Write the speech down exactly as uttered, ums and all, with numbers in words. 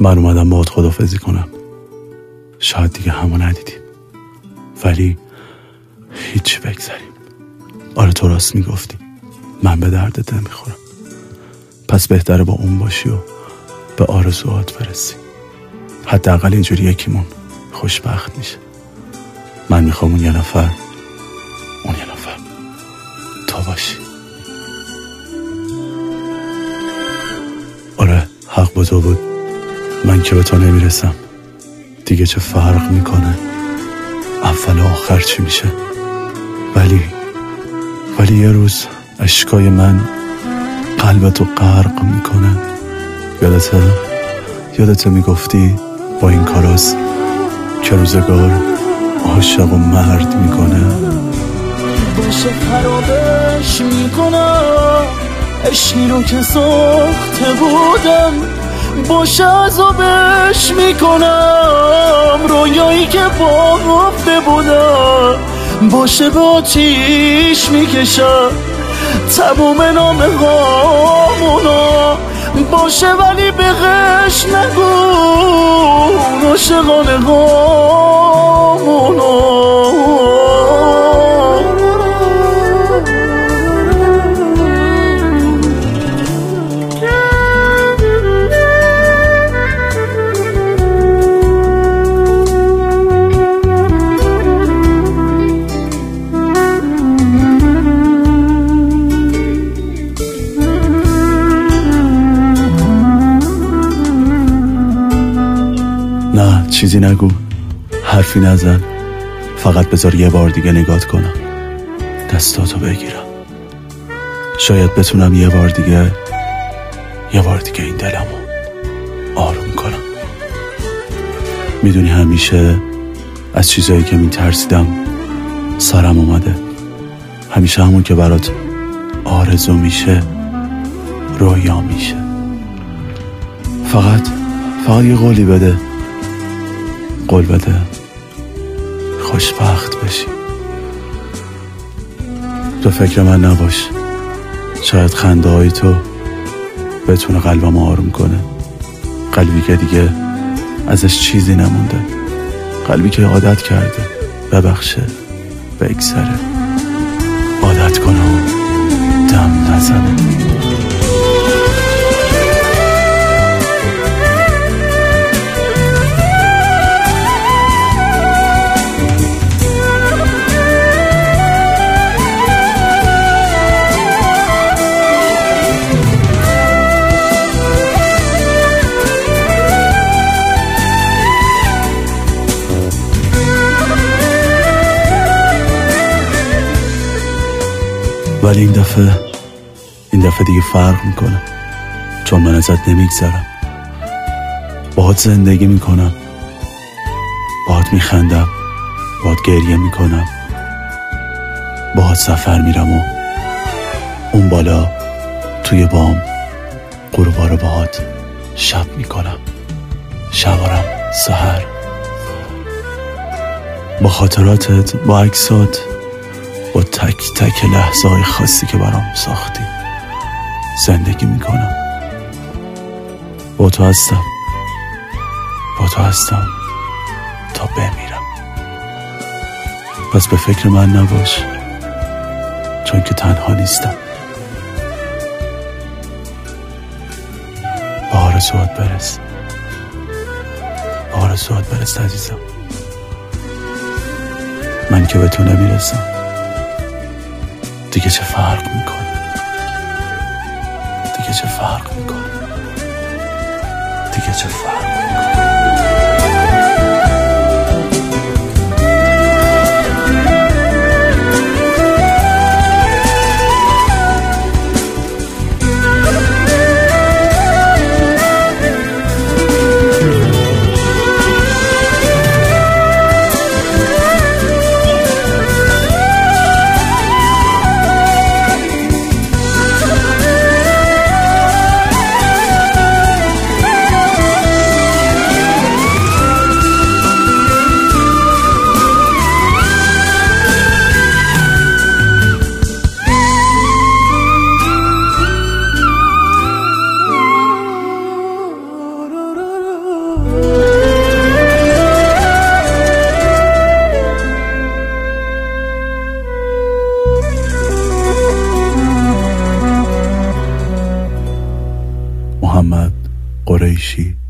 من اومدم باهات خداحافظی کنم. شاید دیگه همو ندیدیم، ولی هیچی بگذاریم. آره تو راست میگفتی، من به دردت نمیخورم. پس بهتره با اون باشی و به آرزوهات برسی. حداقل اینجوری یکیمون خوشبخت میشه. من میخوام اون یه نفر اون یه نفر تو باشی. آره حق با تو بود. من که به تو نمیرسم، دیگه چه فرق میکنه اول و آخر چی میشه؟ ولی ولی یه روز اشکای من قلبتو غرق میکنه. یادته یادته میگفتی با این کاراست که روزگار عاشق و مرد میکنه. باشه خرابش میکنم عشقی رو که ساخته بودم، باشه عذابش میکنم رویایی که بافته بودم، باشه به آتیش میکشم تموم نامه هامونا، باشه ولی بهش نگو عاشقانه هامونا. نه چیزی نگو، حرفی نزن، فقط بذار یه بار دیگه نگات کنم، دستاتو بگیرم. شاید بتونم یه بار دیگه یه بار دیگه این دلمو آروم کنم. میدونی همیشه از چیزایی که میترسیدم سرم اومده. همیشه همون که برات آرزو میشه رویا میشه. فقط فقط یه قولی بده، قول بده خوشبخت بشی. تو فکر من نباش، شاید خنده های تو بتونه قلبم آروم کنه. قلبی که دیگه ازش چیزی نمونده، قلبی که عادت کرده ببخشه بگذره، عادت کنه و دم نزنه. ولی این دفعه این دفعه دیگه فرق میکنه، چون من ازت نمیگذرم. باهات زندگی میکنم، باهات میخندم، باهات گریه میکنم، باهات سفر میرم و اون بالا توی بام غروبا رو باهات شب میکنم، شبارم سحر. با خاطراتت، با عکسات، با تک تک لحظه های خاصی که برام ساختی زندگی میکنم. با تو هستم، با تو هستم تا بمیرم. پس به فکر من نباش، چون که تنها نیستم. به آرزوات برس، به آرزوات برس عزیزم. من که به تو نمیرسم، دیگه چه فرق میکنه، دیگه چه فرق میکنه، دیگه چه فرق میکنه. بیشی